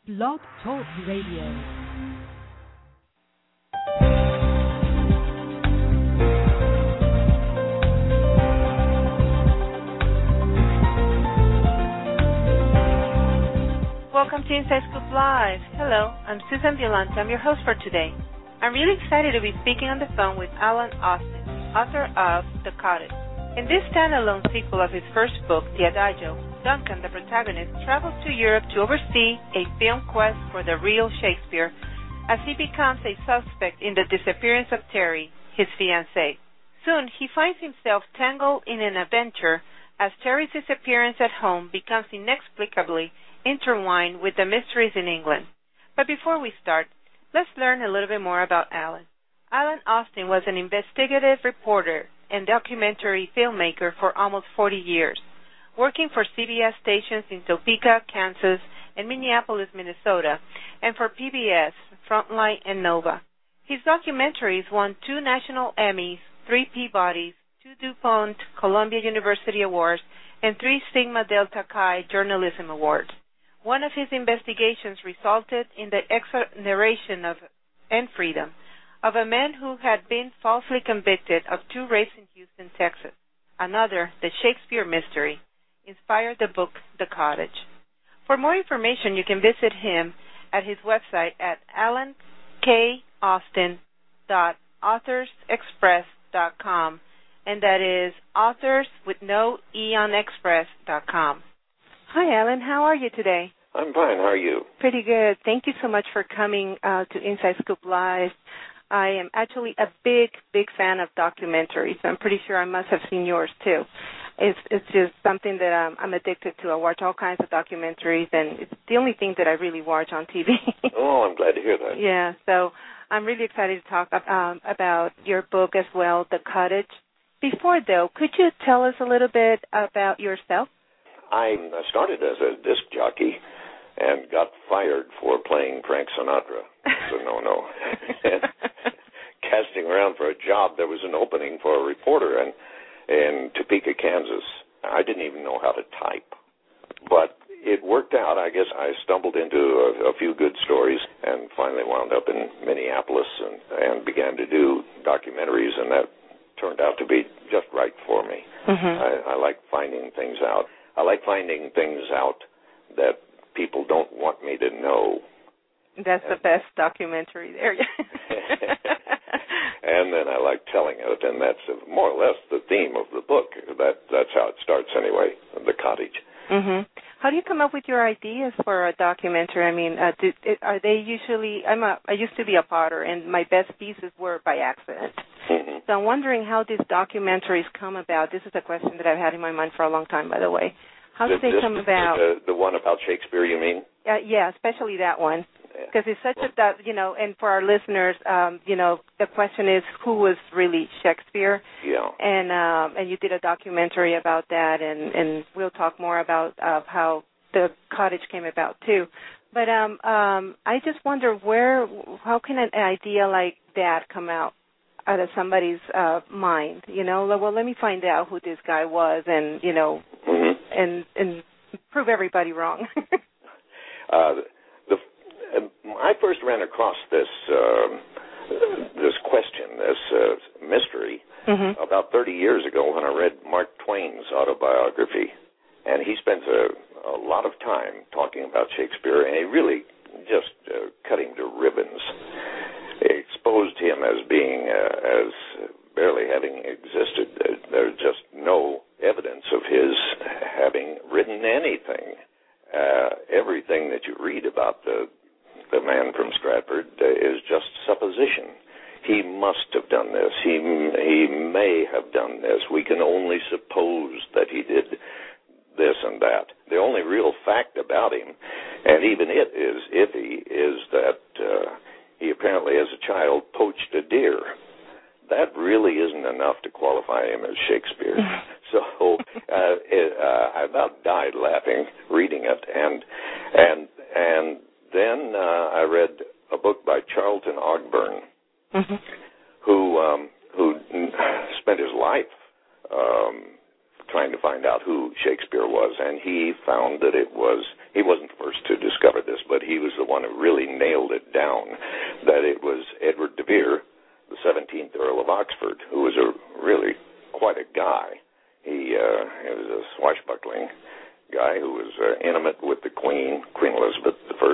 Blog Talk Radio. Welcome to Inside Scoop Live. Hello, I'm Susan Violante. I'm your host for today. I'm really excited to be speaking on the phone with Alan Austin, author of The Cottage. In this standalone sequel of his first book, The Adagio, Duncan, the protagonist, travels to Europe to oversee a film quest for the real Shakespeare as he becomes a suspect in the disappearance of Terry, his fiancée. Soon, he finds himself tangled in an adventure as Terry's disappearance at home becomes inexplicably intertwined with the mysteries in England. But before we start, let's learn a little bit more about Alan. Alan Austin was an investigative reporter and documentary filmmaker for almost 40 years, working for CBS stations in Topeka, Kansas, and Minneapolis, Minnesota, and for PBS, Frontline, and Nova. His documentaries won 2 National Emmys, 3 Peabodys, 2 DuPont Columbia University Awards, and 3 Sigma Delta Chi Journalism Awards. One of his investigations resulted in the exoneration and freedom of a man who had been falsely convicted of 2 rapes in Houston, Texas. Another, the Shakespeare Mystery, inspired the book The Cottage. For more information, you can visit him at his website at alankausten.authorsexpress.com, and that is authors with no E on express.com. Hi, Alan. How are you today? I'm fine. How are you? Pretty good. Thank you so much for coming to Inside Scoop Live. I am actually a big fan of documentaries. I'm pretty sure I must have seen yours, too. It's just something that I'm addicted to. I watch all kinds of documentaries, and it's the only thing that I really watch on TV. Oh, I'm glad to hear that. Yeah, so I'm really excited to talk about your book as well, The Cottage. Before, though, could you tell us a little bit about yourself? I started as a disc jockey and got fired for playing Frank Sinatra. So no. Casting around for a job, there was an opening for a reporter in Topeka, Kansas. I didn't even know how to type. But it worked out. I guess I stumbled into a few good stories and finally wound up in Minneapolis and began to do documentaries, and that turned out to be just right for me. Mm-hmm. I like finding things out. I like finding things out that people don't want me to know. That's the best documentary there. And then I like telling it, and that's more or less the theme of the book. That's how it starts anyway, The Cottage. Mm-hmm. How do you come up with your ideas for a documentary? I mean, are they usually? I used to be a potter, and my best pieces were by accident. Mm-hmm. So I'm wondering how these documentaries come about. This is a question that I've had in my mind for a long time, by the way. How do they come about? The one about Shakespeare, you mean? Yeah, especially that one. Because it's such and for our listeners, the question is, who was really Shakespeare? Yeah. And you did a documentary about that, and we'll talk more about how the cottage came about too. But I just wonder how can an idea like that come out of somebody's mind? Well, let me find out who this guy was, and mm-hmm. and prove everybody wrong. I first ran across this question, this mystery, mm-hmm. about 30 years ago when I read Mark Twain's autobiography. And he spends a lot of time talking about Shakespeare, and he really just cut him to ribbons. He exposed him as being, as barely having existed. There's just no evidence of his having written anything. Everything that you read about the man from Stratford is just supposition. He must have done this. He may have done this. We can only suppose that he did this and that. The only real fact about him, and even it is iffy, is that he apparently as a child poached a deer. That really isn't enough to qualify him as Shakespeare. So I about died laughing reading it, and then I read a book by Charlton Ogburn, mm-hmm. who spent his life trying to find out who Shakespeare was, and he found that it was he wasn't the first to discover this, but he was the one who really nailed it down, that it was Edward de Vere, the 17th Earl of Oxford, who was really quite a guy. He was a swashbuckling guy who was intimate with the Queen Elizabeth I,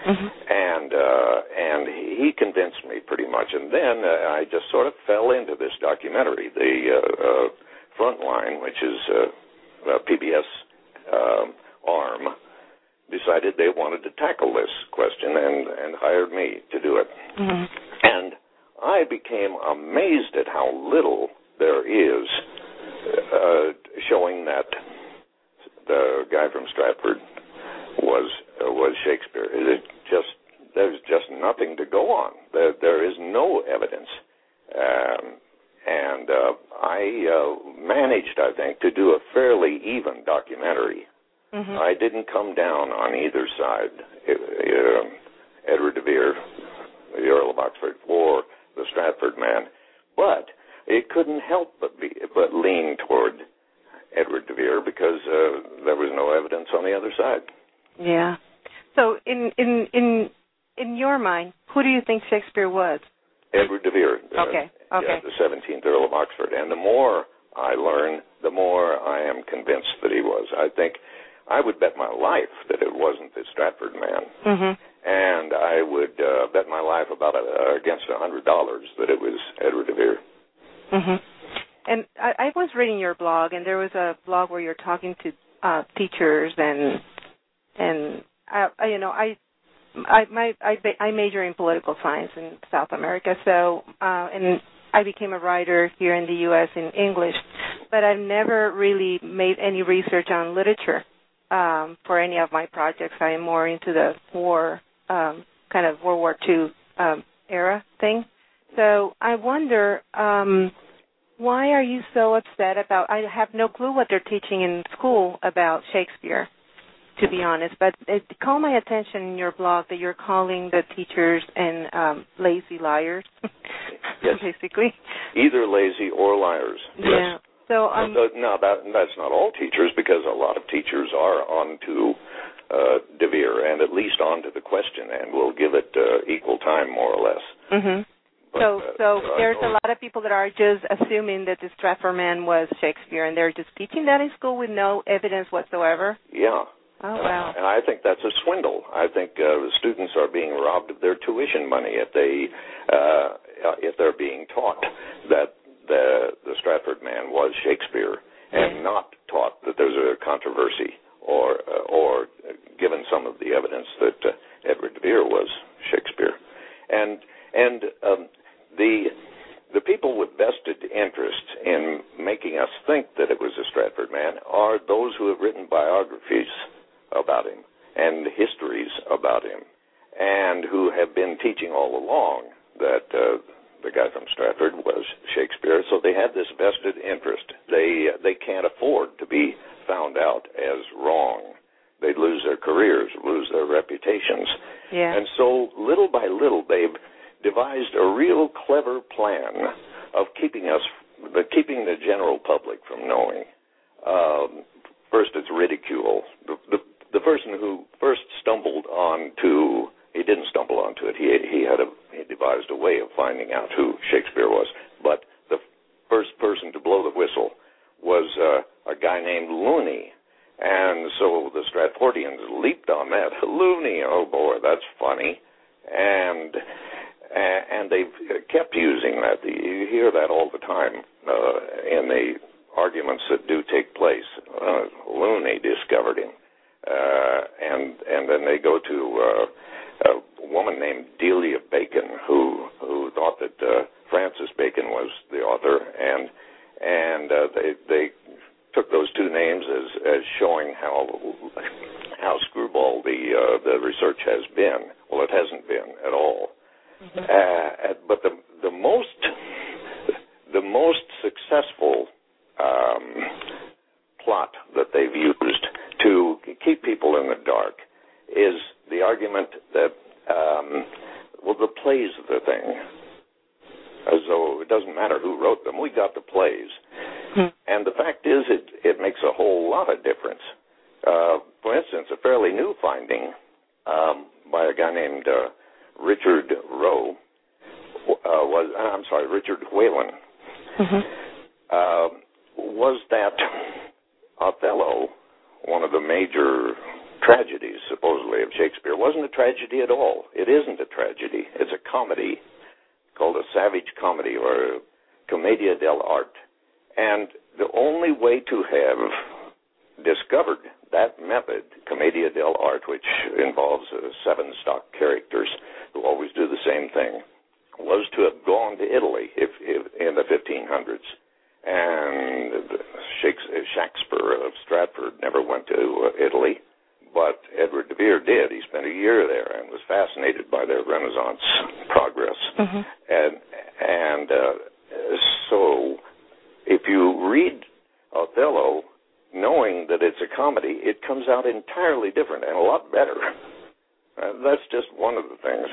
and he convinced me pretty much. And then I just sort of fell into this documentary, the Frontline, which is PBS arm, decided they wanted to tackle this question and hired me to do it. And I became amazed at how little there is showing that the guy from Stratford was Shakespeare. There's just nothing to go on. There is no evidence. And I managed, I think, to do a fairly even documentary. I didn't come down on either side, Edward de Vere, the Earl of Oxford, or the Stratford man, but it couldn't help but lean toward Edward de Vere because there was no evidence on the other side. Yeah. So in your mind, who do you think Shakespeare was? Edward de Vere. Okay. Yeah, the 17th Earl of Oxford. And the more I learn, the more I am convinced that he was. I think I would bet my life that it wasn't the Stratford man. And I would bet my life against $100 that it was Edward de Vere. And I was reading your blog, and there was a blog where you're talking to teachers, and I major in political science in South America, so and I became a writer here in the U.S. in English, but I've never really made any research on literature for any of my projects. I am more into the war, kind of World War II era thing. So I wonder, why are you so upset about, I have no clue what they're teaching in school about Shakespeare, to be honest, but it caught my attention in your blog that you're calling the teachers and lazy liars, yes. Basically. Either lazy or liars, yeah. Yes. So, no, that's not all teachers, because a lot of teachers are onto de Vere, and at least onto the question, and will give it equal time, more or less. But, so there's a lot of people that are just assuming that the Stratford man was Shakespeare, and they're just teaching that in school with no evidence whatsoever? Yeah. Oh, wow. And I think that's a swindle. I think the students are being robbed of their tuition money if they're being taught that the Stratford man was Shakespeare, and not taught that there's a controversy or given some of the evidence that Edward de Vere was Shakespeare. And the people with vested interest in making us think that it was a Stratford man are those who have written biographies about him and histories about him, and who have been teaching all along that the guy from Stratford was Shakespeare. So they have this vested interest. They can't afford to be found out as wrong. They'd lose their careers, lose their reputations. Yeah. And so little by little, they've devised a real clever plan of keeping the general public from knowing. First, it's ridicule. The person who first stumbled onto, he didn't stumble onto it. He devised a way of finding out who Shakespeare was. But the first person to blow the whistle was a guy named Looney. And so the Stratfordians leaped on that. Looney, oh boy, that's funny. And they've kept using that. You hear that all the time in the arguments that do take place. Looney discovered him. And then they go to a woman named Delia Bacon, who thought that Francis Bacon was the author, and they took those two names as showing how screwball the research has been. Well, it hasn't been at all. But the most successful plot that they've used to keep people in the dark is the argument that the plays are the thing. As though it doesn't matter who wrote them, we got the plays. And the fact is, it makes a whole lot of difference. For instance, a fairly new a guy named Richard Whalen, was that Othello, one of the major tragedies, supposedly, of Shakespeare, wasn't a tragedy at all. It isn't a tragedy. It's a comedy called a savage comedy, or commedia dell'arte. And the only way to have discovered that method, commedia dell'arte, which involves 7 stock characters who always do the same thing, was to have gone to Italy if in the 1500s. And Shakespeare of Stratford never went to Italy, but Edward de Vere did. He spent a year there and was fascinated by their Renaissance progress. And so if you read Othello knowing that it's a comedy, it comes out entirely different and a lot better. That's just one of the things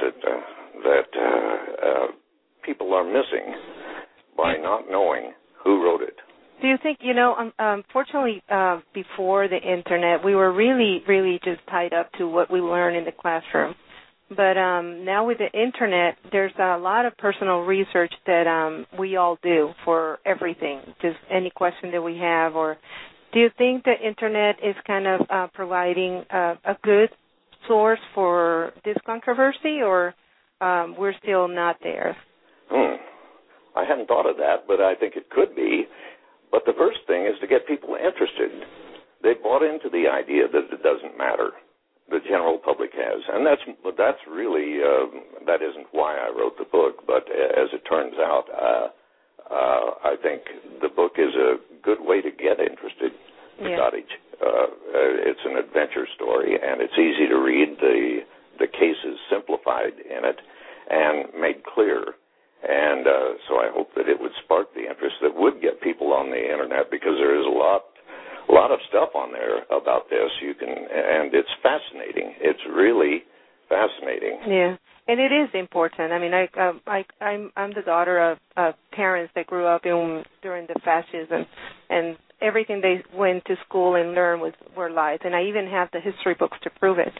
that people are missing by not knowing who wrote it. Do you think, fortunately, before the Internet, we were really, really just tied up to what we learned in the classroom. But now with the Internet, there's a lot of personal research that we all do for everything, just any question that we have. Or do you think the Internet is kind of providing a good source for this controversy, or we're still not there? I hadn't thought of that, but I think it could be. But the first thing is to get people interested. They bought into the idea that it doesn't matter. The general public has. And that's really, that isn't why I wrote the book, but as it turns out, I think the book is a good way to get interested in the cottage. It's an adventure story, and it's easy to read. The case is simplified in it and made clear. And so I hope that it would spark the interest that would get people on the Internet, because there is a lot of stuff on there about this. And it's fascinating. It's really fascinating. Yeah, and it is important. I mean, I'm the daughter of parents that grew up during the fascism, and everything they went to school and learned were lies. And I even have the history books to prove it.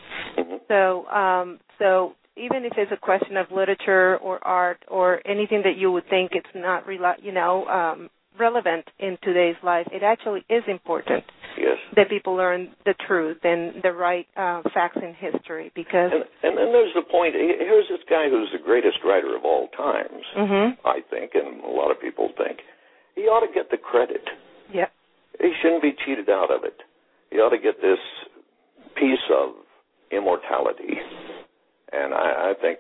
So even if it's a question of literature or art or anything that you would think it's not relevant in today's life, it actually is important that people learn the truth and the right facts in history. Because and then there's the point. Here's this guy who's the greatest writer of all times, I think, and a lot of people think. He ought to get the credit. Yeah. He shouldn't be cheated out of it. He ought to get this piece of immortality. And I think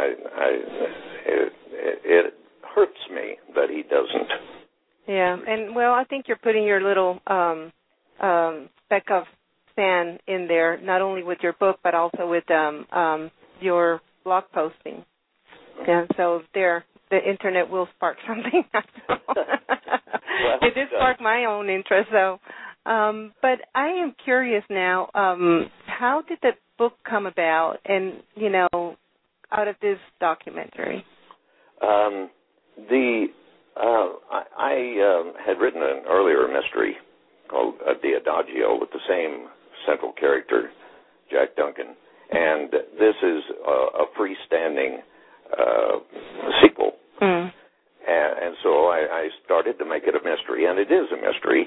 it hurts me that he doesn't. Yeah, and I think you're putting your little speck of sand in there, not only with your book, but also with your blog posting. Yeah, so the Internet will spark something. It did spark my own interest, though. But I am curious now, how did the book come about, and, out of this documentary? I had written an earlier mystery called The Adagio with the same central character, Jack Duncan, and this is a freestanding sequel. And so I started to make it a mystery, and it is a mystery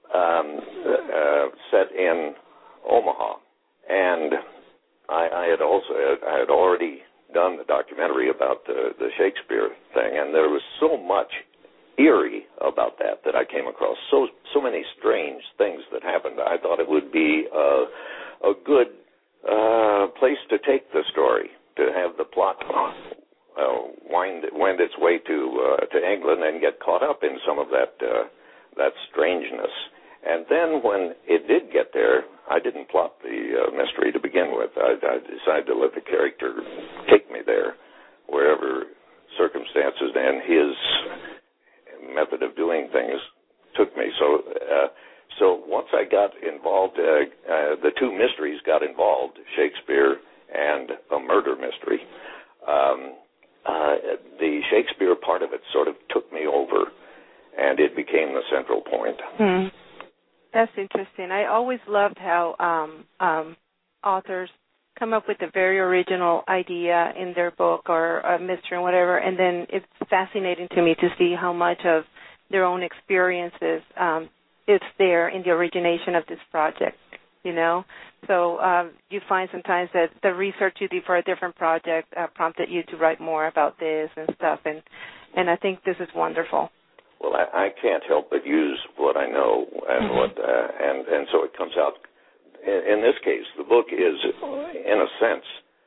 set in Omaha. And I had already done the documentary about the Shakespeare thing, and there was so much eerie about that I came across, so many strange things that happened. I thought it would be a good place to take the story, to have the plot wind its way to England and get caught up in some of that strangeness. And then when it did get there, I didn't plot the mystery to begin with. I decided to let the character take me there, wherever circumstances and his method of doing things took me. So once I got involved, the two mysteries got involved, Shakespeare and a murder mystery. The Shakespeare part of it sort of took me over, and it became the central point. That's interesting. I always loved how authors come up with a very original idea in their book or a mystery or whatever, and then it's fascinating to me to see how much of their own experiences it's there in the origination of this project, you know. So you find sometimes that the research you did for a different project prompted you to write more about this and stuff, and I think this is wonderful. Well, I can't help but use what I know, and and so it comes out. In this case, the book is, in a sense,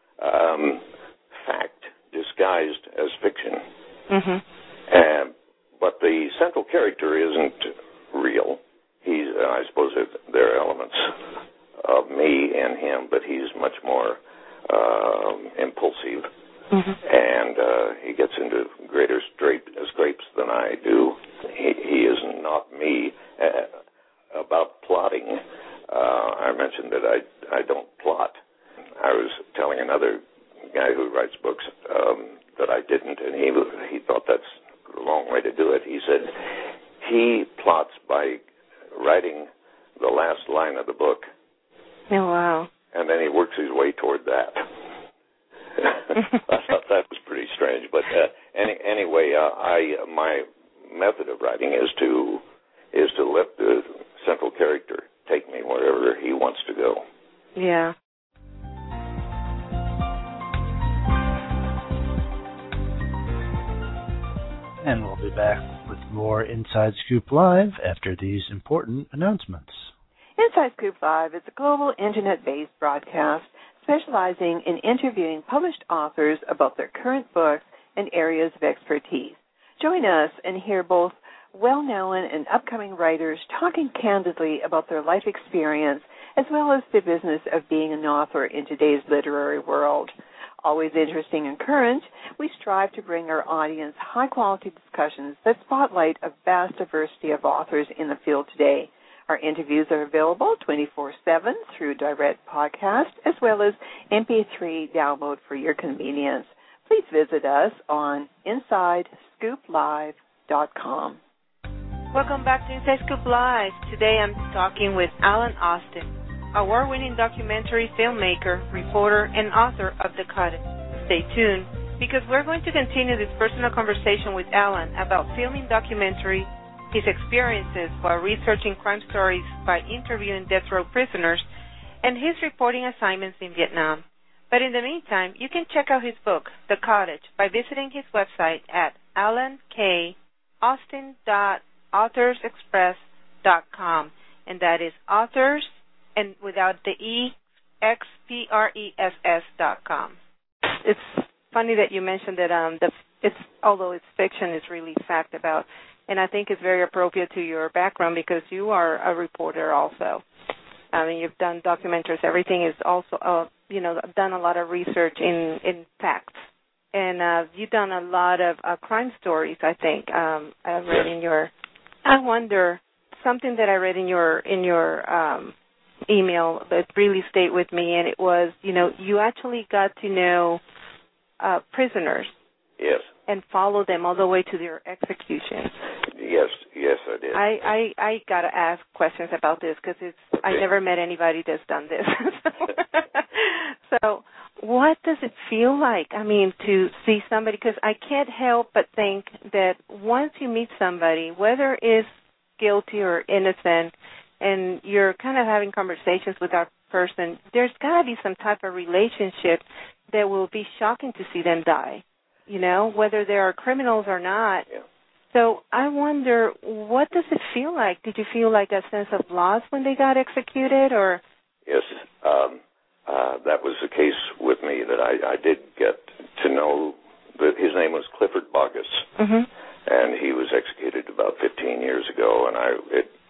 fact disguised as fiction. But the central character isn't real. I suppose there are elements of me in him, but he's much more impulsive. And he gets into greater scrapes than I do. He is not me. About plotting, I mentioned that I don't plot. I was telling another guy who writes books that I didn't, and he thought that's the wrong way to do it. He said he plots by writing the last line of the book. Oh, wow. And then he works his way toward that. I thought that was pretty strange, but anyway, my method of writing is to let the central character take me wherever he wants to go. Yeah. And we'll be back with more Inside Scoop Live after these important announcements. Inside Scoop Live is a global internet-based broadcast specializing in interviewing published authors about their current books and areas of expertise. Join us and hear both well-known and upcoming writers talking candidly about their life experience as well as the business of being an author in today's literary world. Always interesting and current, we strive to bring our audience high-quality discussions that spotlight a vast diversity of authors in the field today. Our interviews are available 24/7 through direct podcast as well as MP3 download for your convenience. Please visit us on InsideScoopLive.com. Welcome back to Inside Scoop Live. Today I'm talking with Alan Austin, award-winning documentary filmmaker, reporter, and author of The Cut. Stay tuned because we're going to continue this personal conversation with Alan about filming documentary, his experiences while researching crime stories by interviewing death row prisoners, and his reporting assignments in Vietnam. But in the meantime, you can check out his book, The Cottage, by visiting his website at alankAustin.authorsexpress.com, and that is authors and without the E, express.com. It's funny that you mentioned that although it's fiction, it's really fact about. And I think it's very appropriate to your background because you are a reporter also. I mean, you've done documentaries. Everything is also, done a lot of research in facts. And you've done a lot of crime stories, I think. I read in your, I wonder, something that I read in your email that really stayed with me, and it was, you actually got to know prisoners. Yes. And follow them all the way to their execution. Yes, I did. I got to ask questions about this because I never met anybody that's done this. So what does it feel like, to see somebody? Because I can't help but think that once you meet somebody, whether it's guilty or innocent, and you're kind of having conversations with that person, there's got to be some type of relationship that will be shocking to see them die, whether they are criminals or not. Yeah. So I wonder, what does it feel like? Did you feel like a sense of loss when they got executed, or? Yes, that was the case with me, that I did get to know that his name was Clifford Boggess, and he was executed about 15 years ago, and I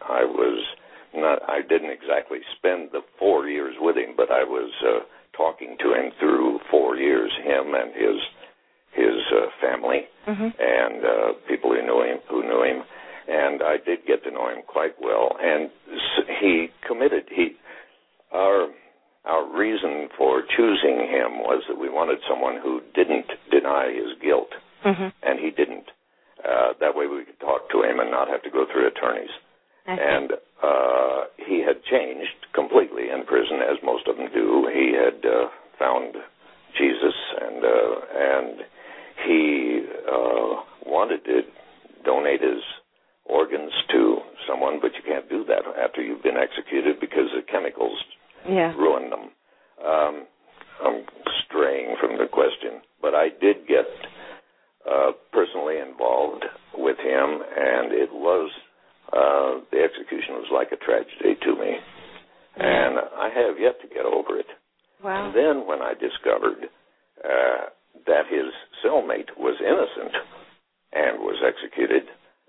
didn't exactly spend the 4 years with him, but I was talking to him through 4 years, him and his family and people who knew him, and I did get to know him quite well. And he committed. Our reason for choosing him was that we wanted someone who didn't deny his guilt, and he didn't. That way we could talk to him and not have to go through attorneys. And he had changed completely in prison, as most of them do. He had found Jesus, and he wanted to donate his organs to someone, but you can't do that after you've been executed because the chemicals ruin them. I'm straying from the question, but I did get personally involved with him, and it was the execution was like a tragedy to me, and I have yet to get over it. Wow. And then when I discovered that his cellmate was innocent and was executed,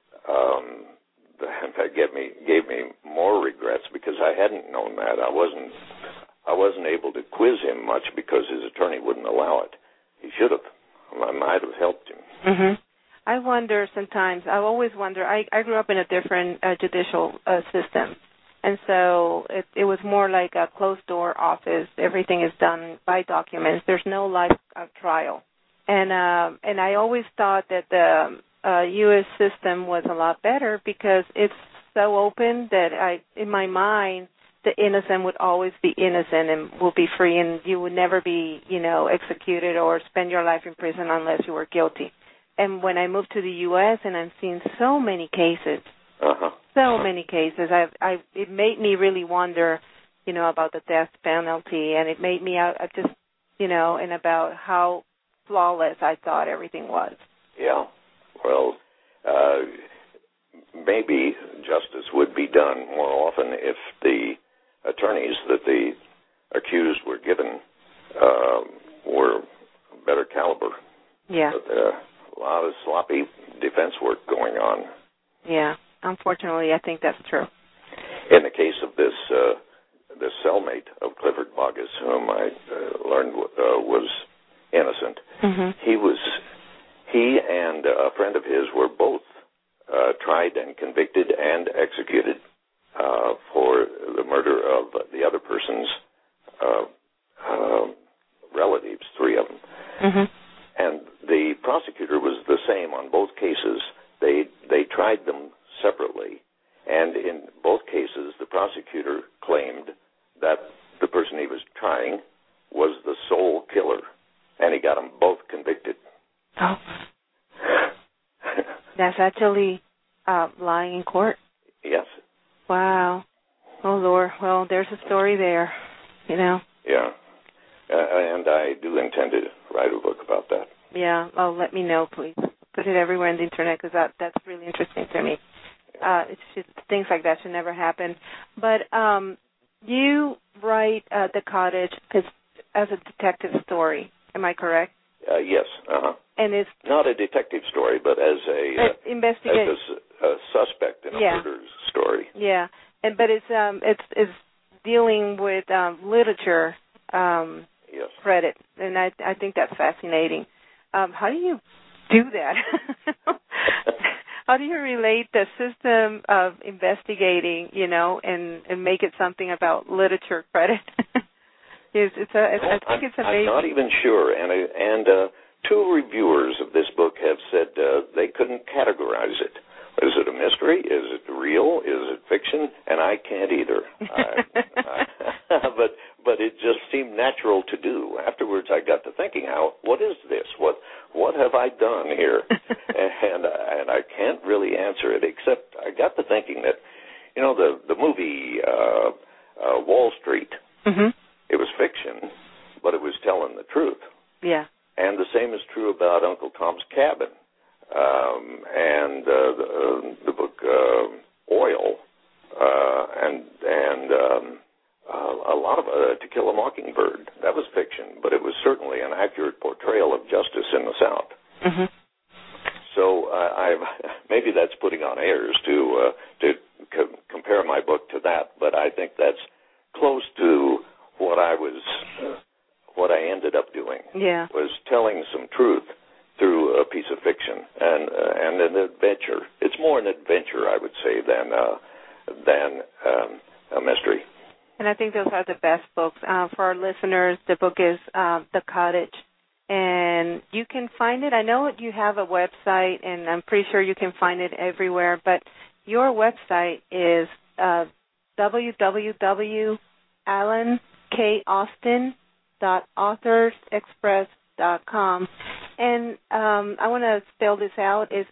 that gave me more regrets because I hadn't known that. I wasn't able to quiz him much because his attorney wouldn't allow it. He should have. I might have helped him. Mm-hmm. I wonder sometimes. I always wonder. I grew up in a different judicial system, and so it was more like a closed-door office. Everything is done by documents. There's no live trial, and I always thought that the U.S. system was a lot better because it's so open that in my mind, the innocent would always be innocent and will be free, and you would never be, executed or spend your life in prison unless you were guilty. And when I moved to the U.S. and I'm seeing so many cases, it made me really wonder, about the death penalty, and it made me and about how flawless I thought everything was. Yeah. Well, maybe justice would be done more often if the attorneys that the accused were given were better caliber. Yeah. But, a lot of sloppy defense work going on. Yeah. Unfortunately, I think that's true. In the case of this cellmate of Clifford Boggess, whom I learned was innocent, he and a friend of his were both tried and convicted and executed for the murder of the other person's relatives, 3 of them. Mm-hmm. And the prosecutor was the same on both cases. They tried them separately, and in both cases, the prosecutor claimed that the person he was trying was the sole killer, and he got them both convicted. Oh. That's actually lying in court? Yes. Wow. Oh, Lord. Well, there's a story there, Yeah. And I do intend to write a book about that. Yeah. Oh, let me know, please. Put it everywhere on the Internet because that's really interesting to me. Things like that should never happen. But you write The Cottage as a detective story. Am I correct? Yes. And it's not a detective story, but as a suspect in a murder story. Yeah, but it's dealing with literature credit, and I think that's fascinating. How do you do that? How do you relate the system of investigating, and make it something about literature credit? I think it's amazing. I'm not even sure, and 2 reviewers of this book have said they couldn't categorize it. Is it a mystery? Is it real? Is it fiction? And I can't either. But it just seemed natural to do. Afterwards, I got to thinking, what is this? What have I done here? and I can't really answer it, except I got to thinking that, the movie Wall Street. Mm-hmm. It was fiction, but it was telling the truth. Yeah. And the same is true about Uncle Tom's Cabin, and the book Oil, and a lot of To Kill a Mockingbird. That was fiction, but it was certainly an accurate portrayal of justice in the South. Mm-hmm. So maybe that's putting on airs to compare my book to that, but I think that's close to what I ended up doing. Yeah. Was telling some truth through a piece of fiction and an adventure. It's more an adventure, I would say, than a mystery. And I think those are the best books. For our listeners, the book is The Cottage, and you can find it. I know you have a website, and I'm pretty sure you can find it everywhere, but your website is www.alankAustin.com. www.authorsexpress.com. And I want to spell this out. It's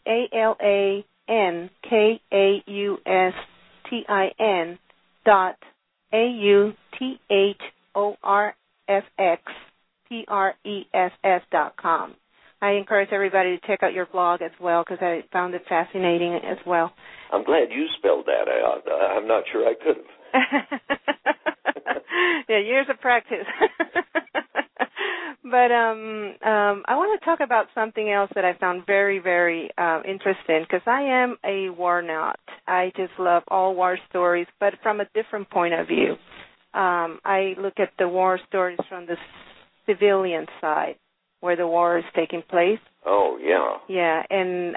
ALANKAUSTIN.AUTHORSXPRESS.com. I encourage everybody to check out your blog as well because I found it fascinating as well. I'm glad you spelled that out. I'm not sure I could have. Yeah, years of practice. But I want to talk about something else that I found very, very interesting because I am a war nut. I just love all war stories, but from a different point of view. I look at the war stories from the civilian side, where the war is taking place. Oh, yeah. Yeah, and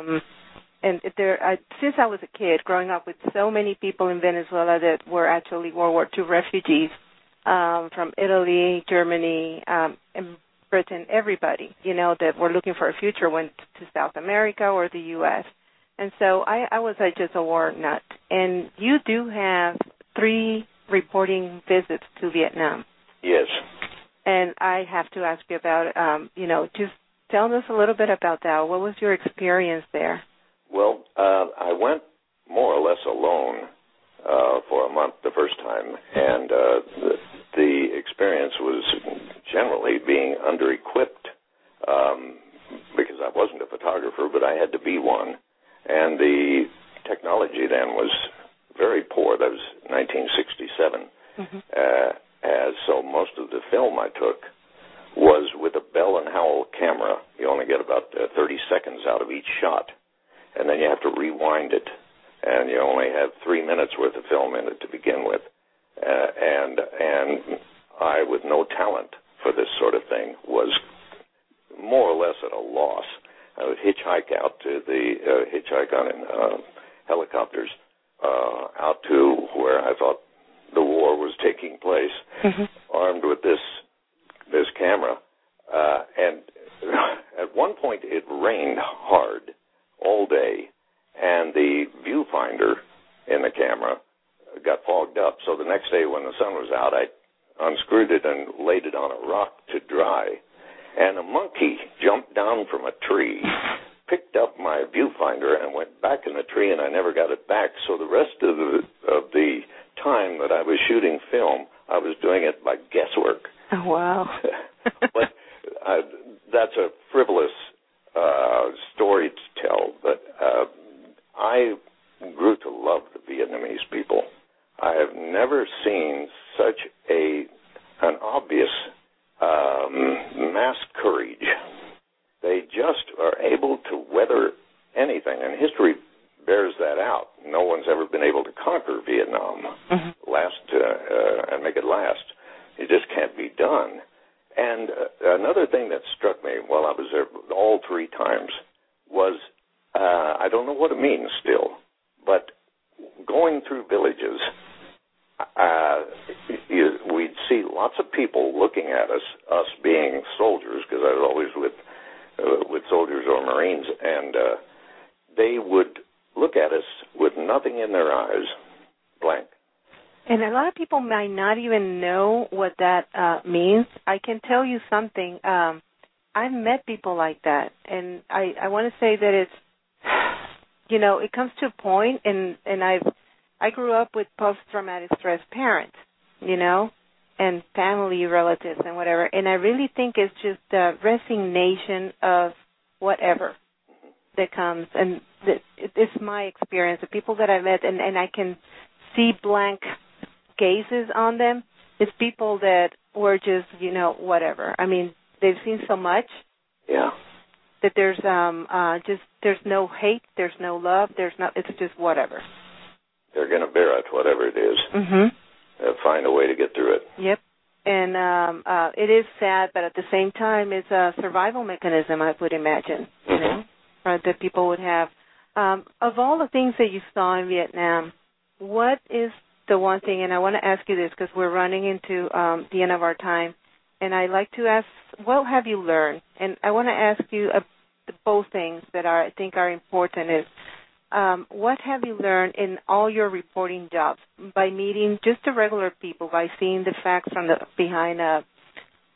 since I was a kid, growing up with so many people in Venezuela that were actually World War II refugees from Italy, Germany, and Britain, everybody, that were looking for a future went to South America or the U.S. And so I was just a war nut. And you do have 3 reporting visits to Vietnam. Yes. And I have to ask you about, just tell us a little bit about that. What was your experience there? Well, I went more or less alone for a month the first time, and the experience was generally being under-equipped because I wasn't a photographer, but I had to be one. And the technology then was very poor. That was 1967. Mm-hmm. So most of the film I took was with a Bell & Howell camera. You only get about 30 seconds out of each shot, and then you have to rewind it, and you only have 3 minutes worth of film in it to begin with. And I, with no talent for this sort of thing, was more or less at a loss. I would hitchhike out to hitchhike on helicopters out to where I thought the war was taking place, mm-hmm. armed with this camera. And at one point it rained hard all day, and the viewfinder in the camera got fogged up. So the next day when the sun was out, I unscrewed it and laid it on a rock to dry. And a monkey jumped down from a tree, picked up my viewfinder, and went back in the tree, and I never got it back. So the rest of the time that I was shooting film, I was doing it by guesswork. Oh, wow. But that's a frivolous story to tell, but I grew to love the Vietnamese people. I have never seen such an obvious mass courage. They just are able to weather anything, and history bears that out. No one's ever been able to conquer Vietnam, mm-hmm. And make it last. It just can't be done. And another thing that struck me while I was there all 3 times was, I don't know what it means still, but going through villages, we'd see lots of people looking at us being soldiers, because I was always with soldiers or Marines, and they would look at us with nothing in their eyes, blank. And a lot of people might not even know what that means. I can tell you something. I've met people like that, and I want to say that it's, it comes to a point, and I grew up with post-traumatic stress parents, and family relatives and whatever, and I really think it's just the resignation of whatever that comes, and it's my experience. The people that I met, and I can see blank gazes on them, it's people that were just, whatever. I mean, they've seen so much. Yeah. That there's there's no hate, there's no love, it's just whatever. They're going to bear it, whatever it is. Mm-hmm. They'll find a way to get through it. Yep. And it is sad, but at the same time, it's a survival mechanism, I would imagine, mm-hmm. That people would have. Of all the things that you saw in Vietnam, what is the one thing, and I want to ask you this because we're running into the end of our time, and I like to ask, what have you learned? And I want to ask you both things that I think are important is, what have you learned in all your reporting jobs by meeting just the regular people, by seeing the facts from behind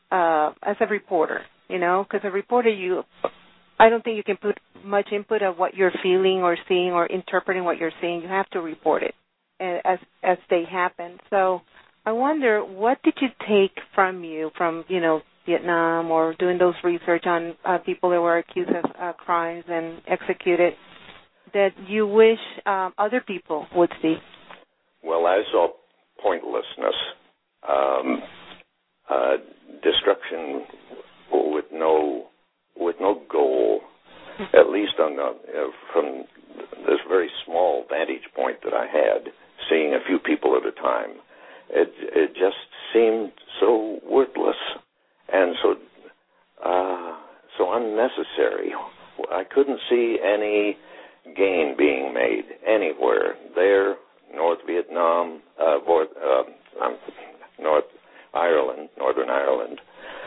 as a reporter, because a reporter, I don't think you can put much input of what you're feeling or seeing or interpreting what you're seeing. You have to report it as they happen. So I wonder, what did you take from Vietnam or doing those research on people that were accused of crimes and executed that you wish other people would see? Well, I saw pointlessness, destruction with no goal, at least from this very small vantage point that I had, seeing a few people at a time. It just seemed so worthless and so unnecessary. I couldn't see any gain being made anywhere there. North Vietnam, Northern Ireland.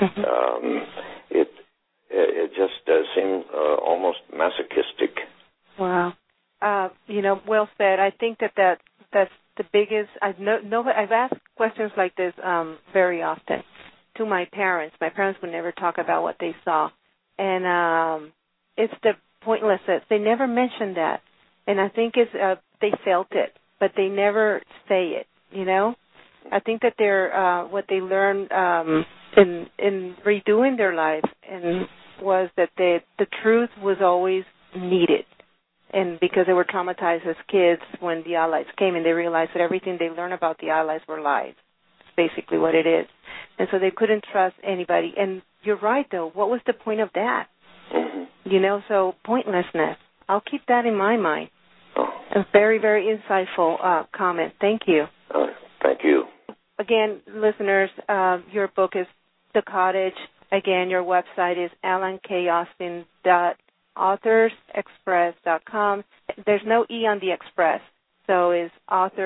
It just seemed almost masochistic. Wow. Well said. I think that's the biggest. I've asked questions like this very often to my parents. My parents would never talk about what they saw, and it's the pointlessness. They never mentioned that, and I think it's they felt it, but they never say it. I think that they're what they learned in redoing their life and was that the truth was always needed. And because they were traumatized as kids when the Allies came, and they realized that everything they learned about the Allies were lies. That's basically what it is. And so they couldn't trust anybody. And you're right, though. What was the point of that? So pointlessness. I'll keep that in my mind. A very, very insightful comment. Thank you. Thank you. Again, listeners, your book is The Cottage. Again, your website is AlanKAustin.AuthorsExpress.com. There's no E on the Express, so it's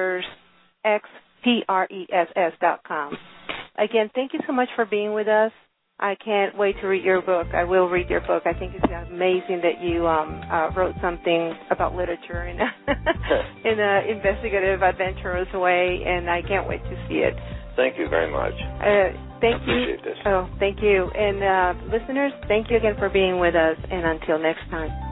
AuthorsExpress.com. Again, thank you so much for being with us. I can't wait to read your book. I will read your book. I think it's amazing that you wrote something about literature in an investigative, adventurous way, and I can't wait to see it. Thank you very much. Thank you. I appreciate this. Oh, thank you. And listeners, thank you again for being with us, and until next time.